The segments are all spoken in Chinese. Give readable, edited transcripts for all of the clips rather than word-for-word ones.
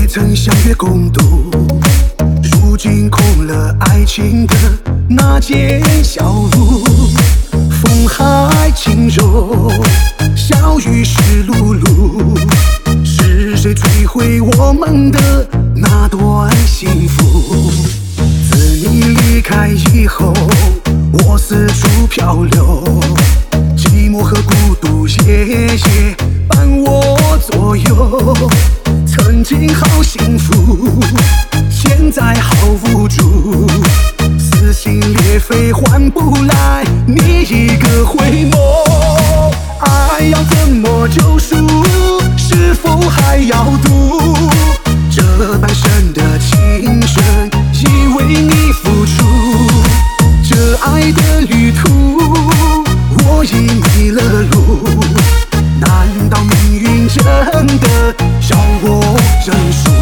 曾相约共度，如今空了爱情的那间小屋。风还轻柔，小雨湿漉漉，是谁摧毁我们的那段幸福？自你离开以后，我四处漂流，寂寞和孤独夜夜伴我左右。曾经好幸福，现在好无助，撕心裂肺换不来你一个回眸。爱要怎么救赎？是否还要赌？这半生的情深，已为你付出。这爱的旅途，我已迷了路。难道命运真的要我认输？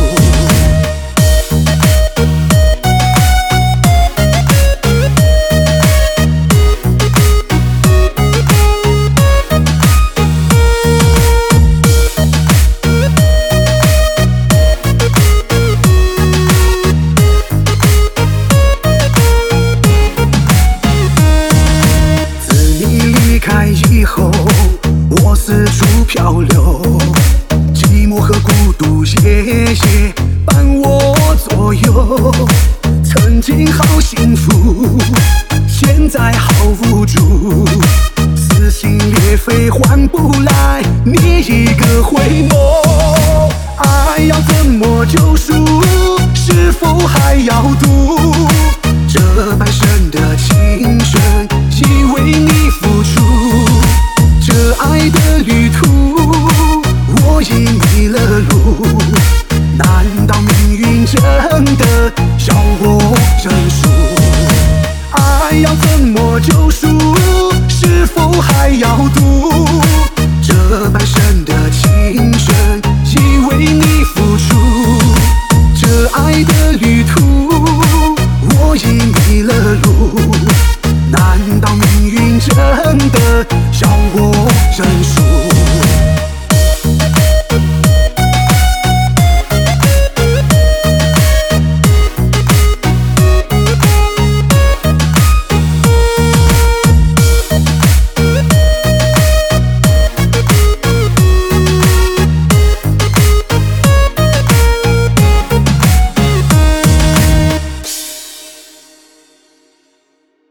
以后，我四处漂流，寂寞和孤独夜夜伴我左右。曾经好幸福，现在好无助，撕心裂肺换不来你一个回眸。爱要怎么救赎？是否还要赌？这半生的情深，已为你付出。这爱的旅途，我已迷了路。难道命运真的要我认输？爱要怎么救赎？是否还要赌？